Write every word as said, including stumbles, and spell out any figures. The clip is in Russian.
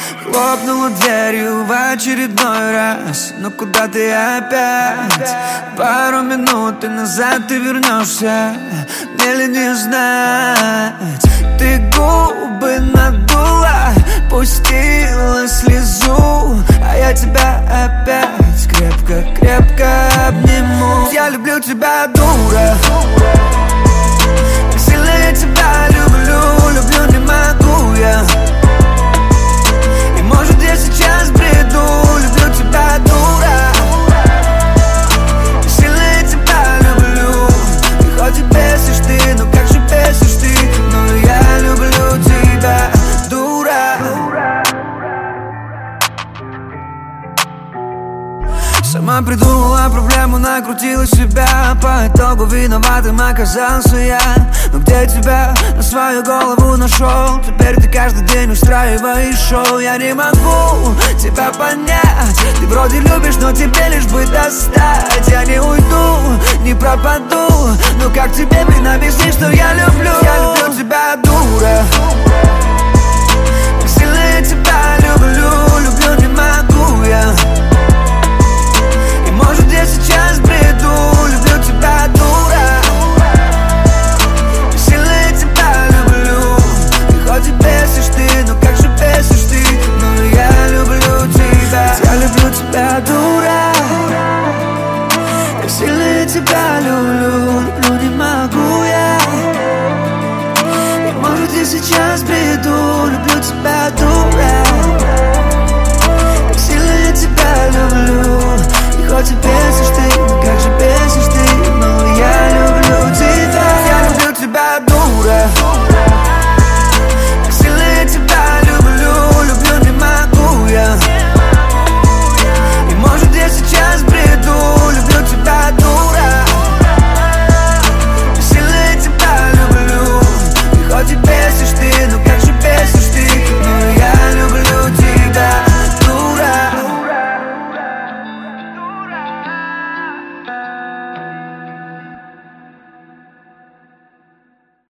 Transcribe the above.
Хлопнула дверью в очередной раз. Но куда ты опять? Пару минут и назад ты вернешься. Мне ли не знать? Ты губы надула, пустила слезу, а я тебя опять крепко-крепко обниму. Я люблю тебя, дура. Как сильно я тебя люблю, люблю, не могу я. И может я сейчас бреду, люблю тебя, дура. Как сильно я тебя люблю. И хоть и бесишь ты, ну как же бесишь ты, но я люблю тебя, дура. Сама придумала проблему, накрутила себя. По итогу виноватым оказался я. Но где тебя на свою голову нашел? Теперь ты каждый день устраиваешь шоу. Я не могу тебя понять. Ты вроде любишь, но тебе лишь бы достать. Я не уйду, не пропаду. Но как тебе, блин, объяснить, что я люблю? Я люблю тебя, дура. Как сильно я тебя люблю, люблю, не могу я. Может я сейчас бреду, люблю тебя, дура. Сильно я тебя люблю. И хоть и бесишь ты, ну как же бесишь ты, но я люблю тебя. Я люблю тебя, дура. Как сильно я тебя люблю, люблю, не могу я. И может я сейчас бреду, люблю тебя, дура. Как сильно я тебя люблю. Хоть и